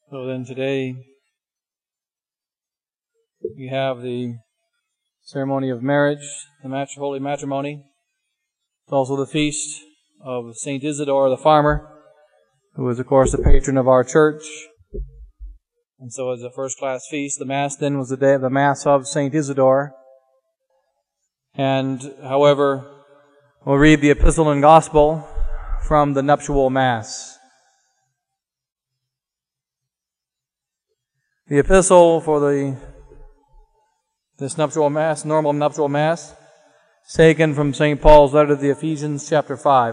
So then today we have the ceremony of marriage, the holy matrimony. It's also the feast of St. Isidore the farmer, who is of course the patron of our church. And so as a first-class feast, the Mass then was the day of the Mass of St. Isidore. And however, we'll read the Epistle and Gospel from the nuptial Mass. The epistle for this nuptial Mass, normal nuptial Mass, is taken from St. Paul's letter to the Ephesians, chapter 5.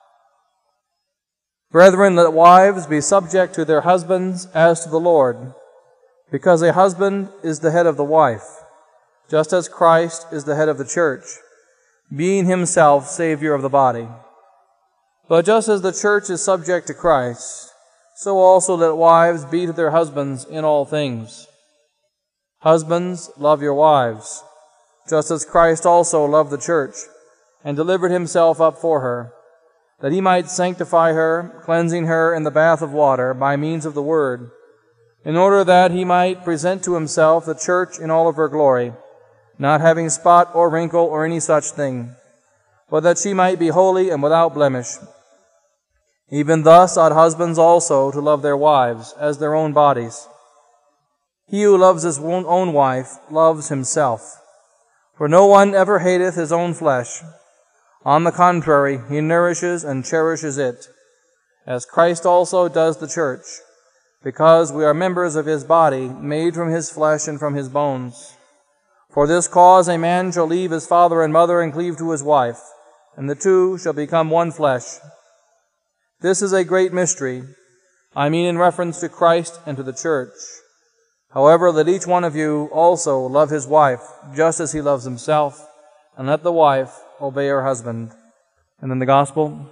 Brethren, let wives be subject to their husbands as to the Lord, because a husband is the head of the wife, just as Christ is the head of the church, being himself Savior of the body. But just as the church is subject to Christ, so also let wives be to their husbands in all things. Husbands, love your wives, just as Christ also loved the church, and delivered himself up for her, that he might sanctify her, cleansing her in the bath of water by means of the word, in order that he might present to himself the church in all of her glory, not having spot or wrinkle or any such thing, but that she might be holy and without blemish. Even thus ought husbands also to love their wives as their own bodies. He who loves his own wife loves himself. For no one ever hateth his own flesh. On the contrary, he nourishes and cherishes it, as Christ also does the church, because we are members of his body, made from his flesh and from his bones. For this cause a man shall leave his father and mother and cleave to his wife, and the two shall become one flesh. This is a great mystery, I mean in reference to Christ and to the church. However, let each one of you also love his wife, just as he loves himself, and let the wife obey her husband. And then the Gospel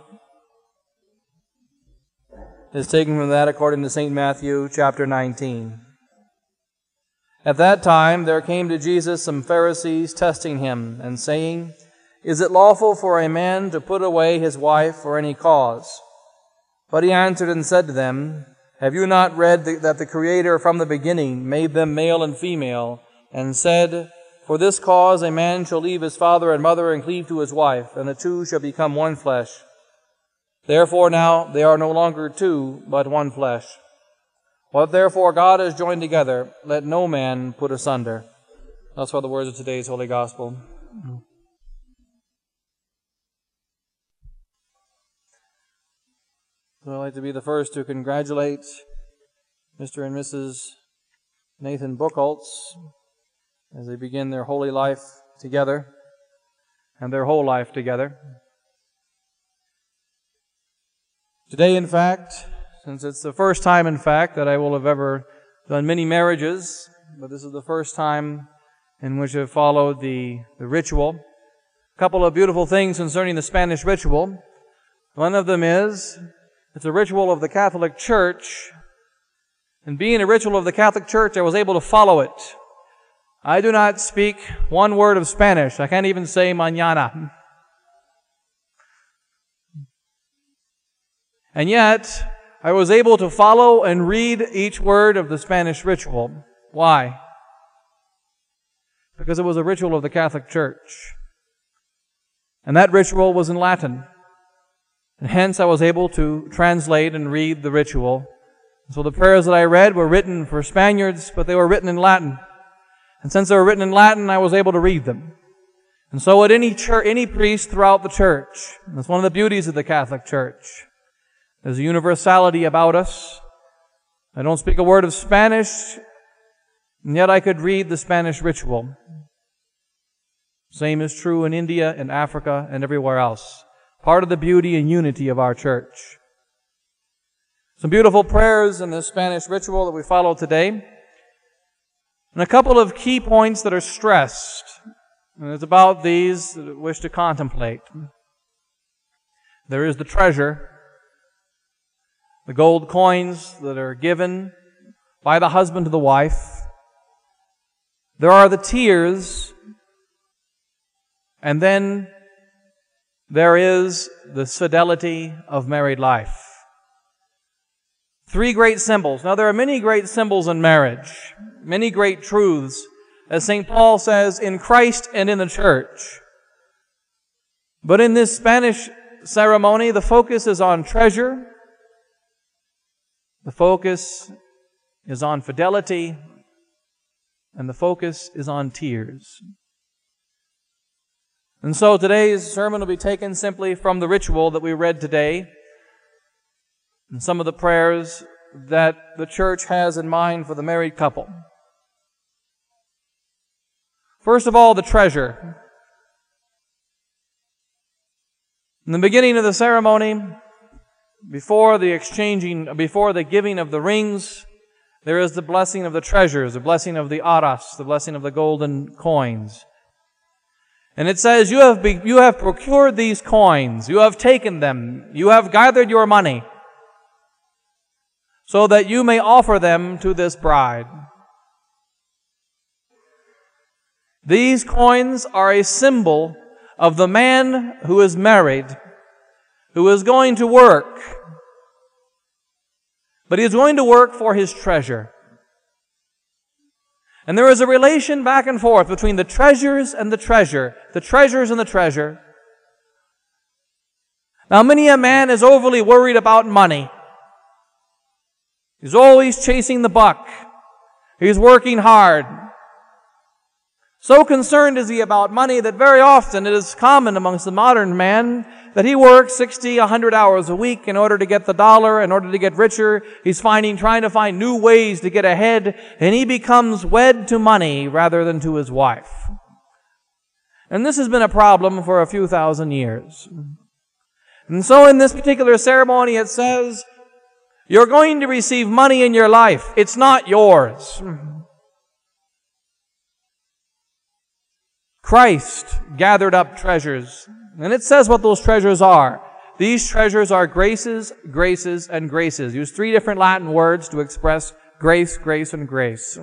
is taken from that according to St. Matthew, chapter 19. At that time there came to Jesus some Pharisees testing him, and saying, Is it lawful for a man to put away his wife for any cause? But he answered and said to them, Have you not read that the Creator from the beginning made them male and female, and said, For this cause a man shall leave his father and mother and cleave to his wife, and the two shall become one flesh. Therefore now they are no longer two, but one flesh. What therefore God has joined together, let no man put asunder. Thus are the words of today's Holy Gospel. So I'd like to be the first to congratulate Mr. and Mrs. Nathan Buchholz as they begin their holy life together and their whole life together. Today, in fact, since it's the first time, in fact, that I will have ever done many marriages, but this is the first time in which I've followed the ritual. A couple of beautiful things concerning the Spanish ritual. One of them is, it's a ritual of the Catholic Church, and being a ritual of the Catholic Church, I was able to follow it. I do not speak one word of Spanish. I can't even say mañana. And yet, I was able to follow and read each word of the Spanish ritual. Why? Because it was a ritual of the Catholic Church. And that ritual was in Latin. And hence I was able to translate and read the ritual. So the prayers that I read were written for Spaniards, but they were written in Latin. And since they were written in Latin, I was able to read them. And so at any priest throughout the church, that's one of the beauties of the Catholic Church. There's a universality about us. I don't speak a word of Spanish, and yet I could read the Spanish ritual. Same is true in India, in Africa, and everywhere else. Part of the beauty and unity of our church. Some beautiful prayers in the Spanish ritual that we follow today. And a couple of key points that are stressed. And it's about these that I wish to contemplate. There is the treasure, the gold coins that are given by the husband to the wife. There are the tears, and then there is the fidelity of married life. Three great symbols. Now, there are many great symbols in marriage, many great truths, as St. Paul says, in Christ and in the church. But in this Spanish ceremony, the focus is on treasure, the focus is on fidelity, and the focus is on tears. And so today's sermon will be taken simply from the ritual that we read today, and some of the prayers that the church has in mind for the married couple. First of all, the treasure. In the beginning of the ceremony, before the giving of the rings, there is the blessing of the treasures, the blessing of the aras, the blessing of the golden coins. And it says, you have procured these coins, you have taken them, you have gathered your money, so that you may offer them to this bride. These coins are a symbol of the man who is married, who is going to work, but he is going to work for his treasure. And there is a relation back and forth between the treasures and the treasure, the treasures and the treasure. Now, many a man is overly worried about money. He's always chasing the buck. He's working hard. So concerned is he about money that very often it is common amongst the modern man that he works 60, 100 hours a week in order to get the dollar, in order to get richer. He's trying to find new ways to get ahead, and he becomes wed to money rather than to his wife. And this has been a problem for a few thousand years. And so in this particular ceremony it says, you're going to receive money in your life. It's not yours. Christ gathered up treasures. And it says what those treasures are. These treasures are graces, graces, and graces. Use three different Latin words to express grace, grace, and grace.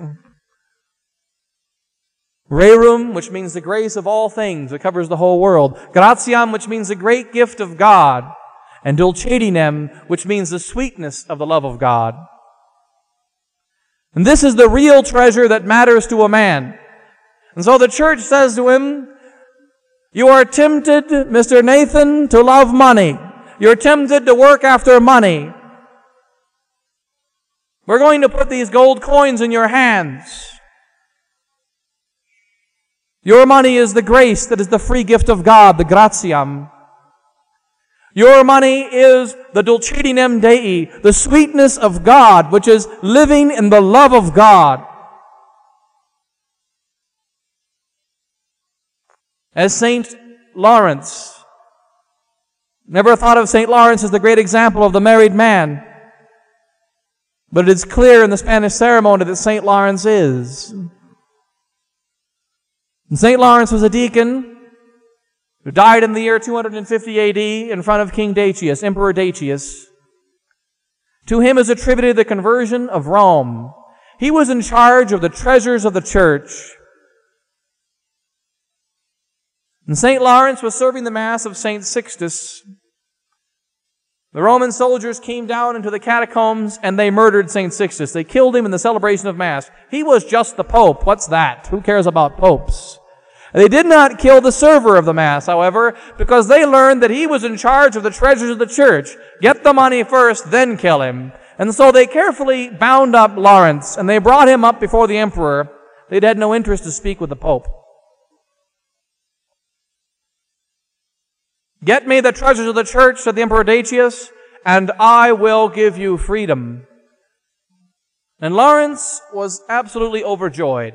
Rerum, which means the grace of all things. It covers the whole world. Gratiam, which means the great gift of God. And dulcedinem, which means the sweetness of the love of God. And this is the real treasure that matters to a man. And so the church says to him, you are tempted, Mr. Nathan, to love money. You're tempted to work after money. We're going to put these gold coins in your hands. Your money is the grace that is the free gift of God, the gratiam. Your money is the dulcedinem Dei, the sweetness of God, which is living in the love of God. As St. Lawrence, never thought of St. Lawrence as the great example of the married man, but it is clear in the Spanish ceremony that St. Lawrence is. And St. Lawrence was a deacon who died in the year 250 AD in front of King Decius, Emperor Decius. To him is attributed the conversion of Rome. He was in charge of the treasures of the church. And St. Lawrence was serving the Mass of St. Sixtus. The Roman soldiers came down into the catacombs and they murdered St. Sixtus. They killed him in the celebration of Mass. He was just the Pope. What's that? Who cares about popes? They did not kill the server of the Mass, however, because they learned that he was in charge of the treasures of the church. Get the money first, then kill him. And so they carefully bound up Lawrence, and they brought him up before the emperor. They'd had no interest to speak with the Pope. Get me the treasures of the church, said the Emperor Decius, and I will give you freedom. And Lawrence was absolutely overjoyed.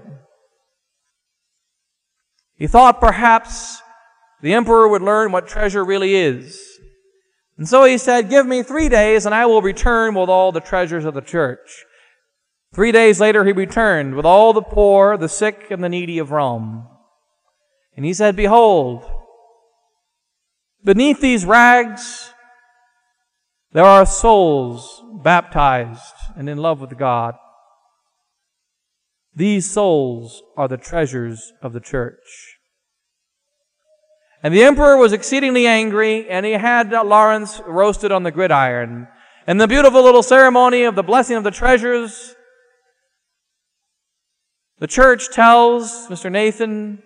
He thought perhaps the emperor would learn what treasure really is. And so he said, give me 3 days and I will return with all the treasures of the church. 3 days later he returned with all the poor, the sick, and the needy of Rome. And he said, behold, beneath these rags there are souls baptized and in love with God. These souls are the treasures of the church. And the emperor was exceedingly angry, and he had Lawrence roasted on the gridiron. And the beautiful little ceremony of the blessing of the treasures, the church tells Mr. Nathan,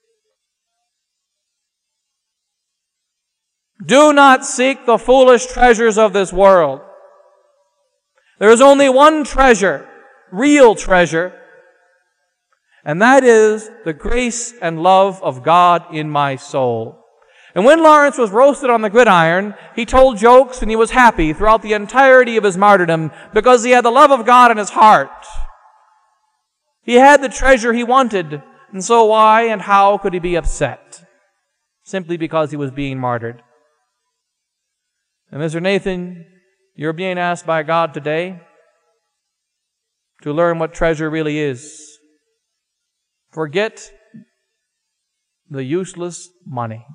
do not seek the foolish treasures of this world. There is only one treasure, real treasure, and that is the grace and love of God in my soul. And when Lawrence was roasted on the gridiron, he told jokes and he was happy throughout the entirety of his martyrdom because he had the love of God in his heart. He had the treasure he wanted, and so why and how could he be upset? Simply because he was being martyred. And Mr. Nathan, you're being asked by God today to learn what treasure really is. Forget the useless money.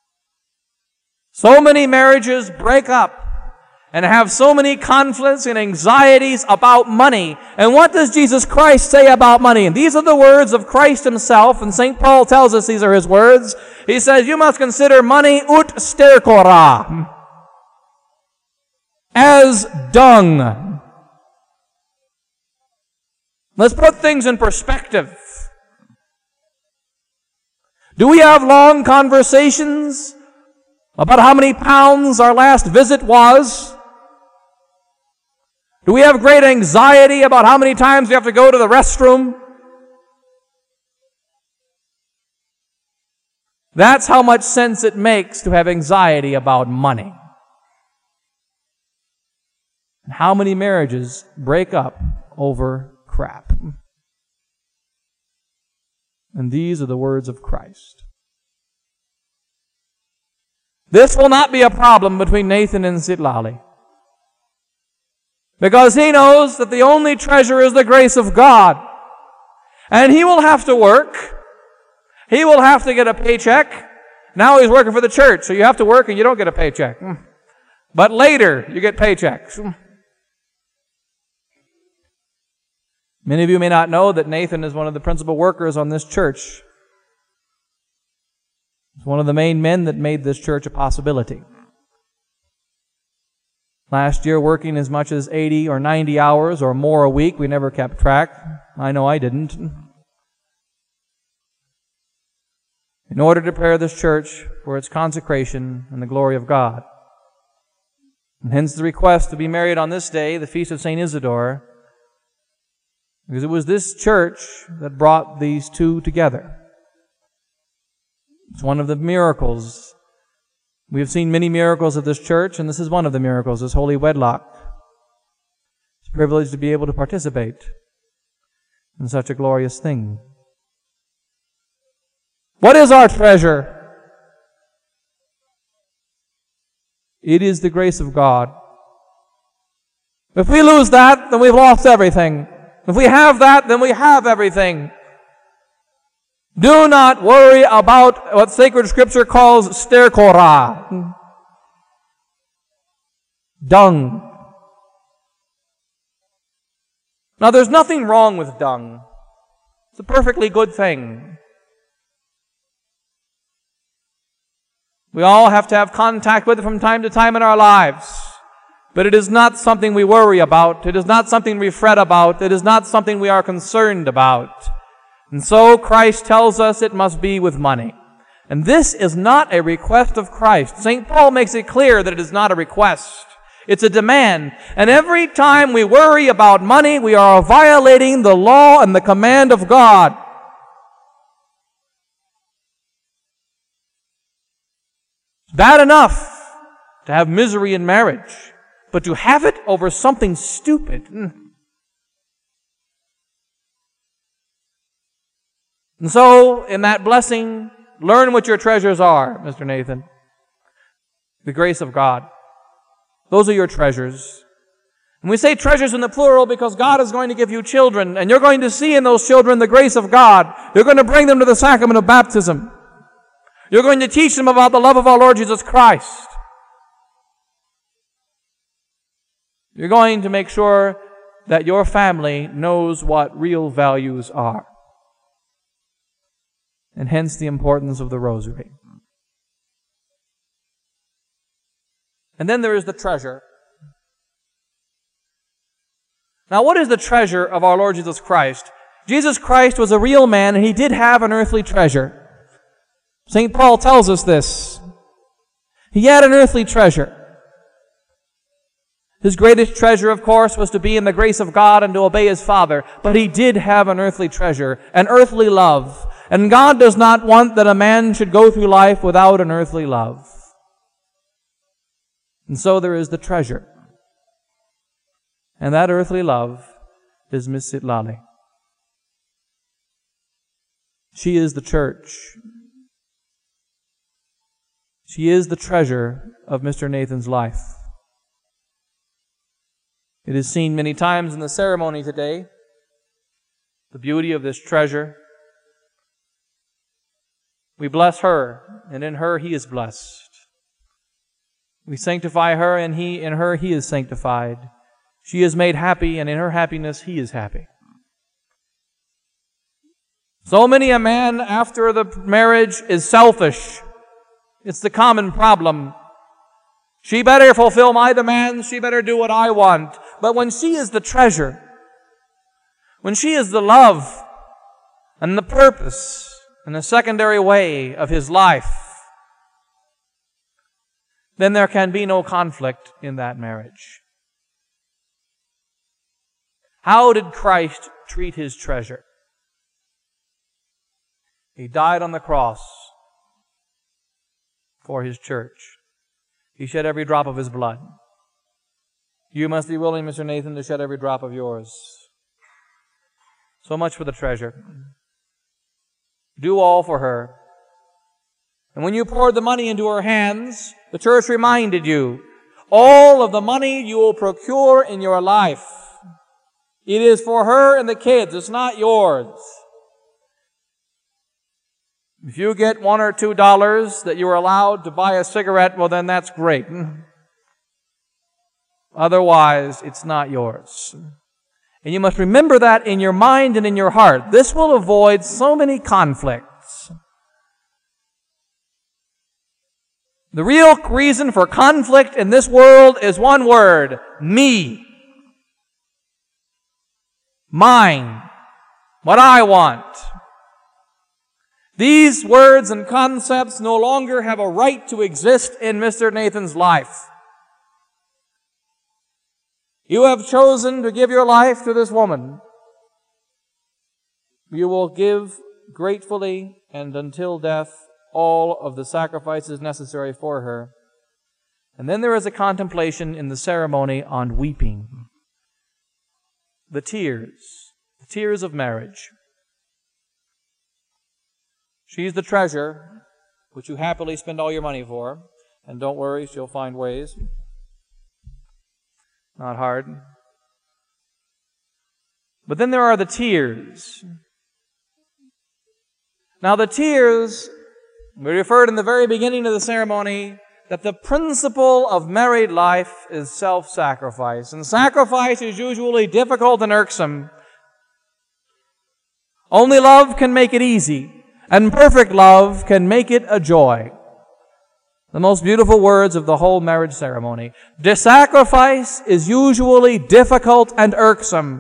So many marriages break up and have so many conflicts and anxieties about money. And what does Jesus Christ say about money? And these are the words of Christ himself, and St. Paul tells us these are his words. He says, you must consider money ut stercora, as dung. Let's put things in perspective. Do we have long conversations about how many pounds our last visit was? Do we have great anxiety about how many times we have to go to the restroom? That's how much sense it makes to have anxiety about money. And how many marriages break up over crap? And these are the words of Christ. This will not be a problem between Nathan and Citlali, because he knows that the only treasure is the grace of God. And he will have to work. He will have to get a paycheck. Now he's working for the church, so you have to work and you don't get a paycheck. But later, you get paychecks. Many of you may not know that Nathan is one of the principal workers on this church. He's one of the main men that made this church a possibility. Last year, working as much as 80 or 90 hours or more a week, we never kept track. I know I didn't. In order to prepare this church for its consecration and the glory of God. And hence the request to be married on this day, the Feast of St. Isidore, because it was this church that brought these two together. It's one of the miracles. We have seen many miracles of this church, and this is one of the miracles, this holy wedlock. It's a privilege to be able to participate in such a glorious thing. What is our treasure? It is the grace of God. If we lose that, then we've lost everything. If we have that, then we have everything. Do not worry about what sacred scripture calls stercora, dung. Now, there's nothing wrong with dung. It's a perfectly good thing. We all have to have contact with it from time to time in our lives. But it is not something we worry about. It is not something we fret about. It is not something we are concerned about. And so Christ tells us it must be with money. And this is not a request of Christ. St. Paul makes it clear that it is not a request. It's a demand. And every time we worry about money, we are violating the law and the command of God. It's bad enough to have misery in marriage, but to have it over something stupid. And so, in that blessing, learn what your treasures are, Mr. Nathan. The grace of God. Those are your treasures. And we say treasures in the plural because God is going to give you children, and you're going to see in those children the grace of God. You're going to bring them to the sacrament of baptism. You're going to teach them about the love of our Lord Jesus Christ. You're going to make sure that your family knows what real values are. And hence the importance of the rosary. And then there is the treasure. Now, what is the treasure of our Lord Jesus Christ? Jesus Christ was a real man, and He did have an earthly treasure. St. Paul tells us this. He had an earthly treasure. His greatest treasure, of course, was to be in the grace of God and to obey His Father. But He did have an earthly treasure, an earthly love. And God does not want that a man should go through life without an earthly love. And so there is the treasure. And that earthly love is Miss Citlali. She is the church. She is the treasure of Mr. Nathan's life. It is seen many times in the ceremony today, the beauty of this treasure. We bless her, and in her He is blessed. We sanctify her, and in her He is sanctified. She is made happy, and in her happiness He is happy. So many a man after the marriage is selfish. It's the common problem. She better fulfill my demands. She better do what I want. But when she is the treasure, when she is the love and the purpose and the secondary way of his life, then there can be no conflict in that marriage. How did Christ treat His treasure? He died on the cross for His church. He shed every drop of His blood. You must be willing, Mr. Nathan, to shed every drop of yours. So much for the treasure. Do all for her. And when you poured the money into her hands, the church reminded you, all of the money you will procure in your life, it is for her and the kids. It's not yours. If you get $1 or $2 that you are allowed to buy a cigarette, well then that's great. Otherwise, it's not yours. And you must remember that in your mind and in your heart. This will avoid so many conflicts. The real reason for conflict in this world is one word: me. Mine. What I want. These words and concepts no longer have a right to exist in Mr. Nathan's life. You have chosen to give your life to this woman. You will give gratefully and until death all of the sacrifices necessary for her. And then there is a contemplation in the ceremony on weeping. The tears of marriage. She's the treasure which you happily spend all your money for. And don't worry, she'll find ways. Not hard. But then there are the tears. Now the tears, we referred in the very beginning of the ceremony that the principle of married life is self-sacrifice. And sacrifice is usually difficult and irksome. Only love can make it easy. And perfect love can make it a joy. The most beautiful words of the whole marriage ceremony. The sacrifice is usually difficult and irksome.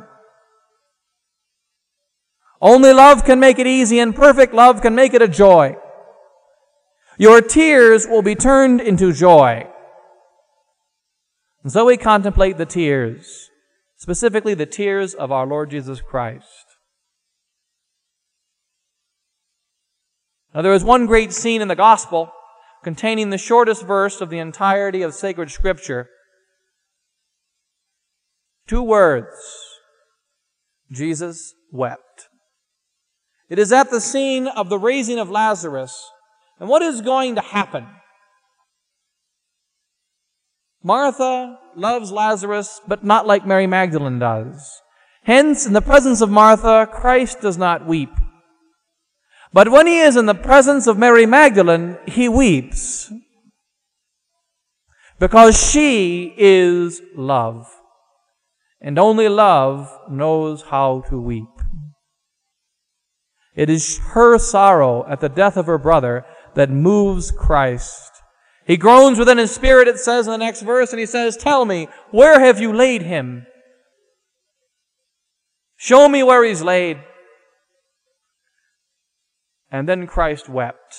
Only love can make it easy, and perfect love can make it a joy. Your tears will be turned into joy. And so we contemplate the tears, specifically the tears of our Lord Jesus Christ. Now there is one great scene in the Gospel containing the shortest verse of the entirety of sacred Scripture. 2 words. Jesus wept. It is at the scene of the raising of Lazarus. And what is going to happen? Martha loves Lazarus, but not like Mary Magdalene does. Hence, in the presence of Martha, Christ does not weep. But when He is in the presence of Mary Magdalene, He weeps. Because she is love. And only love knows how to weep. It is her sorrow at the death of her brother that moves Christ. He groans within His spirit, it says in the next verse, and He says, "Tell me, where have you laid him?" Show me where he's laid. And then Christ wept.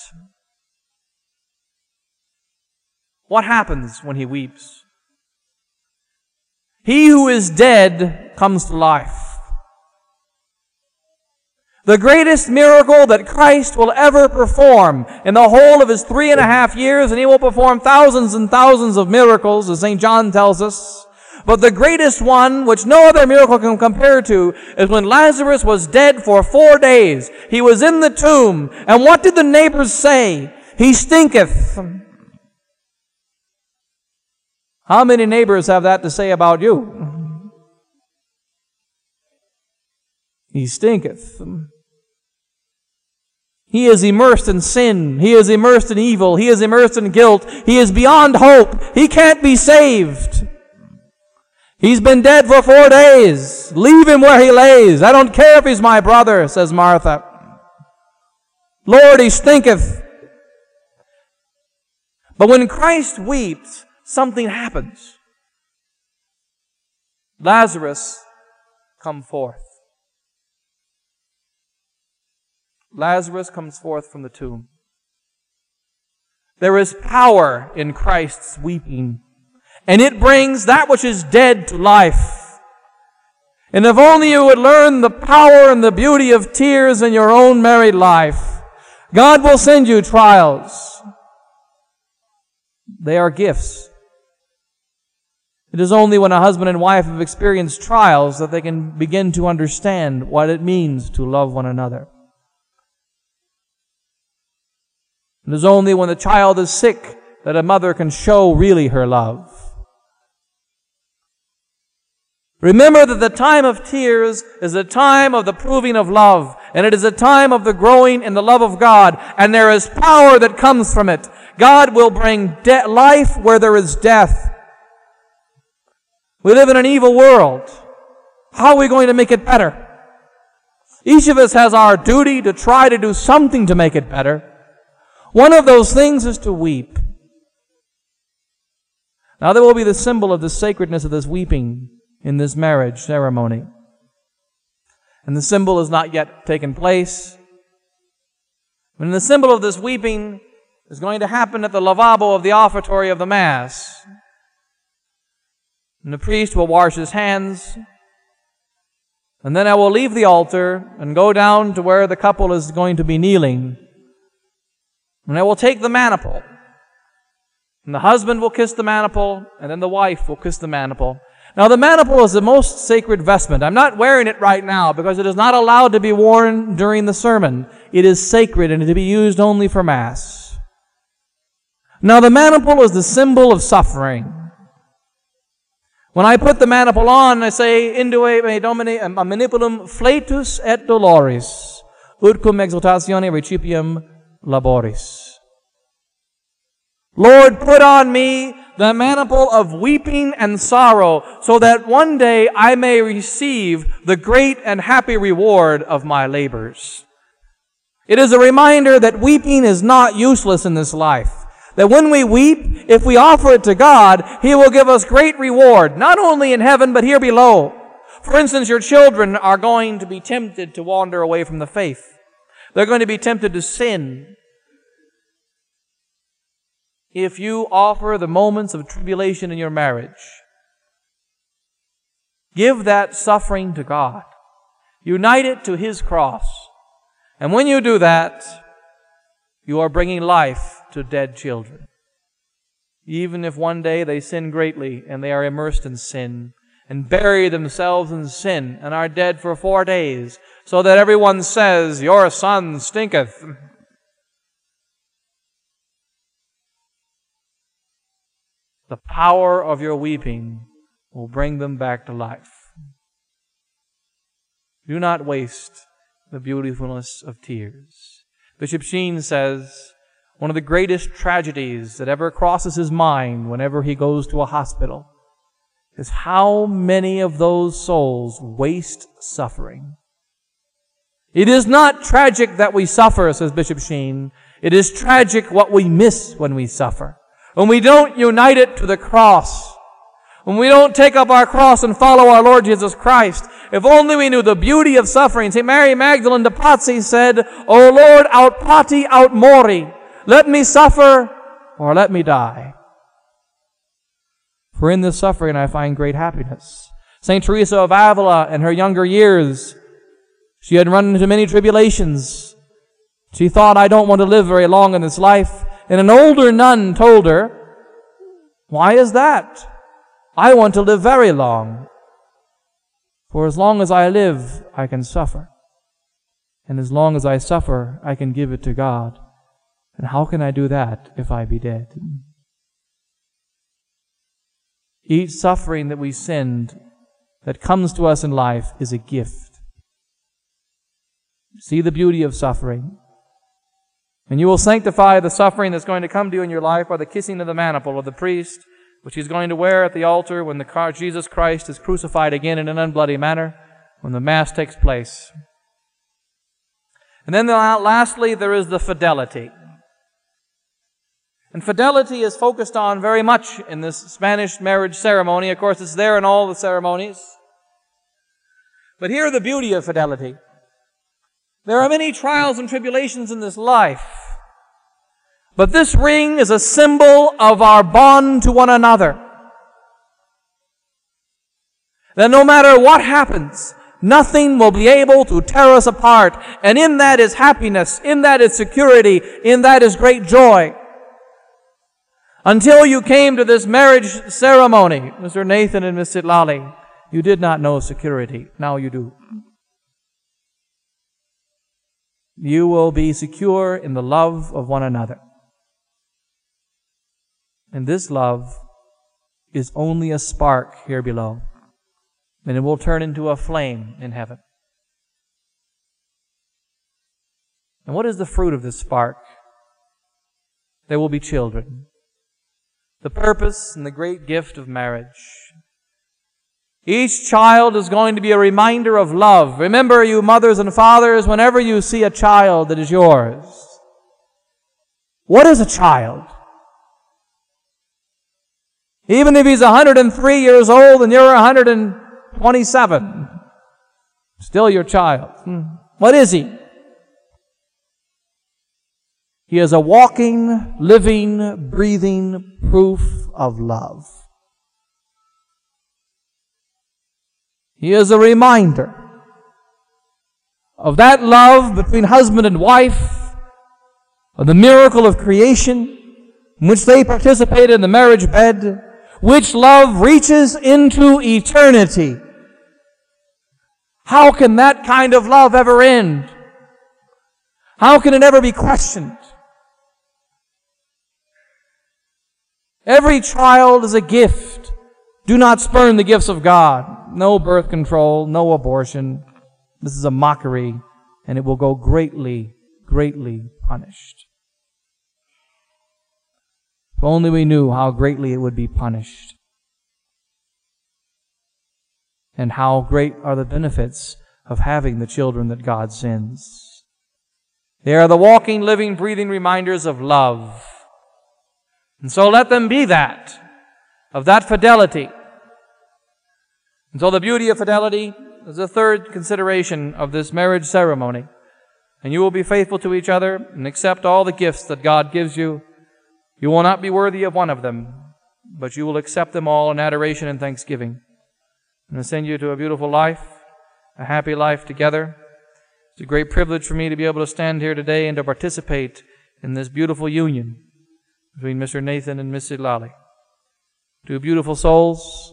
What happens when he weeps? He who is dead comes to life. The greatest miracle that Christ will ever perform in the whole of his 3.5 years, and he will perform thousands and thousands of miracles, as St. John tells us. But the greatest one, which no other miracle can compare to, is when Lazarus was dead for 4 days. He was in the tomb, and what did the neighbors say? He stinketh. How many neighbors have that to say about you? He stinketh. He is immersed in sin. He is immersed in evil. He is immersed in guilt. He is beyond hope. He can't be saved. He's been dead for 4 days. Leave him where he lays. I don't care if he's my brother, says Martha. Lord, he stinketh. But when Christ weeps, something happens. Lazarus, come forth. Lazarus comes forth from the tomb. There is power in Christ's weeping, and it brings that which is dead to life. And if only you would learn the power and the beauty of tears in your own married life, God will send you trials. They are gifts. It is only when a husband and wife have experienced trials that they can begin to understand what it means to love one another. It is only when the child is sick that a mother can show really her love. Remember that the time of tears is a time of the proving of love, and it is a time of the growing in the love of God, and there is power that comes from it. God will bring life where there is death. We live in an evil world. How are we going to make it better? Each of us has our duty to try to do something to make it better. One of those things is to weep. Now there will be the symbol of the sacredness of this weeping in this marriage ceremony. And the symbol has not yet taken place. And the symbol of this weeping is going to happen at the lavabo of the offertory of the Mass. And the priest will wash his hands. And then I will leave the altar and go down to where the couple is going to be kneeling. And I will take the maniple. And the husband will kiss the maniple, and then the wife will kiss the maniple. Now the maniple is the most sacred vestment. I'm not wearing it right now because it is not allowed to be worn during the sermon. It is sacred and to be used only for Mass. Now the maniple is the symbol of suffering. When I put the maniple on, I say, Indue me Domine manipulum flatus et doloris, ut cum exultatione recipium laboris. Lord, put on me the maniple of weeping and sorrow, so that one day I may receive the great and happy reward of my labors. It is a reminder that weeping is not useless in this life. That when we weep, if we offer it to God, He will give us great reward, not only in heaven, but here below. For instance, your children are going to be tempted to wander away from the faith. They're going to be tempted to sin. If you offer the moments of tribulation in your marriage, give that suffering to God. Unite it to His cross. And when you do that, you are bringing life to dead children. Even if one day they sin greatly and they are immersed in sin and bury themselves in sin and are dead for 4 days, so that everyone says, your son stinketh. The power of your weeping will bring them back to life. Do not waste the beautifulness of tears. Bishop Sheen says, one of the greatest tragedies that ever crosses his mind whenever he goes to a hospital is how many of those souls waste suffering. It is not tragic that we suffer, says Bishop Sheen. It is tragic what we miss when we suffer. When we don't unite it to the cross. When we don't take up our cross and follow our Lord Jesus Christ. If only we knew the beauty of suffering. St. Mary Magdalene de Pazzi said, O Lord, aut pati aut mori. Let me suffer or let me die. For in this suffering I find great happiness. St. Teresa of Avila, in her younger years, she had run into many tribulations. She thought, I don't want to live very long in this life. And an older nun told her, why is that? I want to live very long. For as long as I live, I can suffer. And as long as I suffer, I can give it to God. And how can I do that if I be dead? Each suffering that we send, that comes to us in life, is a gift. See the beauty of suffering. And you will sanctify the suffering that's going to come to you in your life by the kissing of the maniple of the priest, which he's going to wear at the altar when Jesus Christ is crucified again in an unbloody manner, when the Mass takes place. And then lastly, there is the fidelity. And fidelity is focused on very much in this Spanish marriage ceremony. Of course, it's there in all the ceremonies. But here the beauty of fidelity. There are many trials and tribulations in this life. But this ring is a symbol of our bond to one another. That no matter what happens, nothing will be able to tear us apart. And in that is happiness. In that is security. In that is great joy. Until you came to this marriage ceremony, Mr. Nathan and Miss Sitlali, you did not know security. Now you do. You will be secure in the love of one another. And this love is only a spark here below. And it will turn into a flame in heaven. And what is the fruit of this spark? There will be children. The purpose and the great gift of marriage. Each child is going to be a reminder of love. Remember, you mothers and fathers, whenever you see a child that is yours, what is a child? Even if he's 103 years old and you're 127, still your child. What is he? He is a walking, living, breathing proof of love. He is a reminder of that love between husband and wife, of the miracle of creation, in which they participated in the marriage bed, which love reaches into eternity. How can that kind of love ever end? How can it ever be questioned? Every child is a gift. Do not spurn the gifts of God. No birth control, no abortion. This is a mockery, and it will go greatly, greatly punished. If only we knew how greatly it would be punished. And how great are the benefits of having the children that God sends. They are the walking, living, breathing reminders of love. And so let them be that, of that fidelity. And so the beauty of fidelity is the third consideration of this marriage ceremony. And you will be faithful to each other and accept all the gifts that God gives you. You will not be worthy of one of them, but you will accept them all in adoration and thanksgiving. And I send you to a beautiful life, a happy life together. It's a great privilege for me to be able to stand here today and to participate in this beautiful union between Mr. Nathan and Miss Sitlali. Two beautiful souls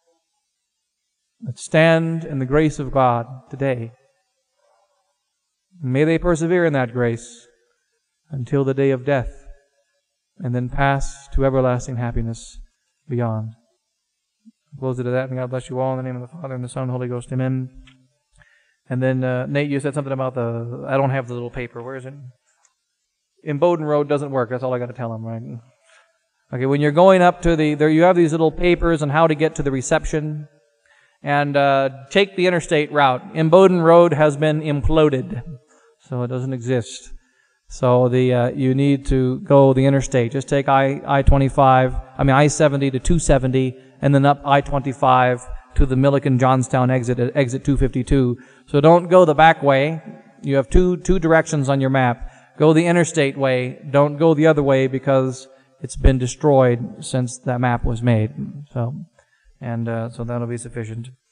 that stand in the grace of God today. May they persevere in that grace until the day of death, and then pass to everlasting happiness beyond. I'll close it to that, and God bless you all in the name of the Father, and the Son, and the Holy Ghost. Amen. And then, Nate, you said something about I don't have the little paper. Where is it? In Bowden Road doesn't work. That's all I got to tell him, right? Okay, when you're going up to you have these little papers on how to get to the reception. And take the interstate route. In Bowden Road has been imploded, so it doesn't exist. So you need to go the interstate. Just take I-70 to 270, and then up I-25 to the Milliken-Johnstown exit at exit 252. So don't go the back way. You have two directions on your map. Go the interstate way. Don't go the other way because it's been destroyed since that map was made. So that'll be sufficient.